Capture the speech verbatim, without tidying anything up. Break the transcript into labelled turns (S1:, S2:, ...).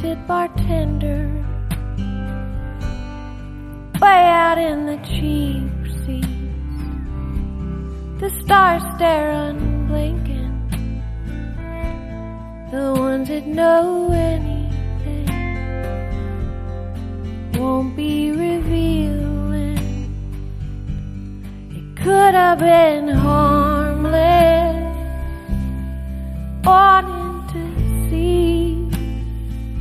S1: wasted bartender, way out in the cheap seats. The stars stare unblinking, the ones that know anything won't be revealing. It could have been home.